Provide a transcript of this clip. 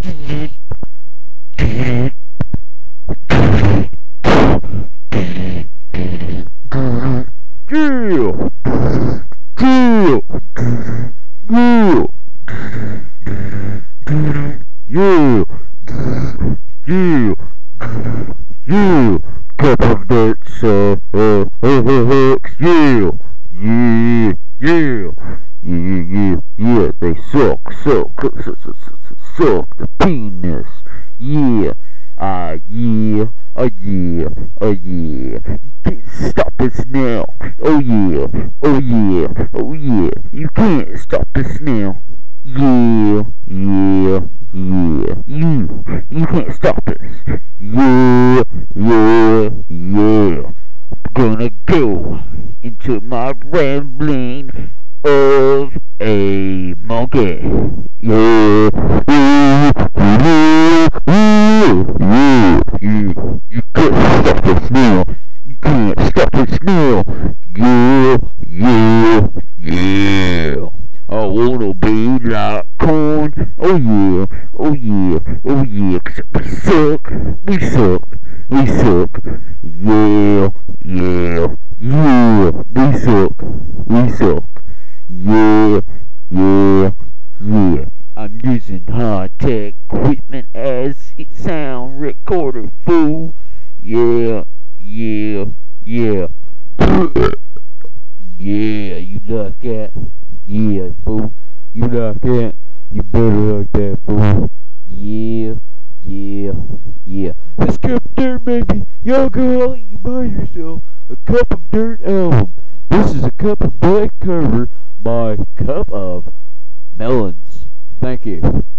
Yeah, yeah, yeah, cup of dirt, so, yeah, yeah, yeah, yeah, they suck the penis, yeah, yeah, yeah, yeah, you can't stop us now, oh yeah, oh yeah, oh yeah, you can't stop us now. Yeah, yeah, yeah. You can't stop us. Yeah, yeah, yeah. Gonna go into my rambling of a monkey. Yeah, yeah, yeah, yeah, yeah, yeah. You can't stop us now. You can't stop us now. Yeah, yeah, yeah. I wanna be like corn. Oh yeah, oh yeah, oh yeah. 'Cause we suck, we suck, we suck. Yeah, yeah, yeah. We suck, we suck. Yeah, yeah, yeah. I'm using high-tech equipment as a sound recorder, fool. Yeah, yeah, yeah. Yeah, you like that? Yeah, fool. You like that? You better like that, fool. Yeah, yeah, yeah. This cup of dirt, maybe. Yo, girl, you buy yourself a cup of dirt album. This is a cup of black cover by Cup of Melons. Thank you.